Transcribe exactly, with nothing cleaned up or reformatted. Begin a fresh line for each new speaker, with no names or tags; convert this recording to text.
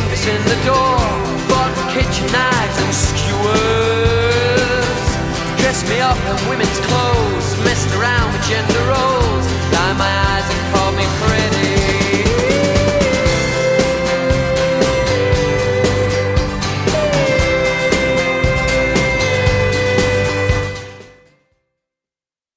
fingers in the door, bought kitchen knives and skewers, dress me up in women's clothes,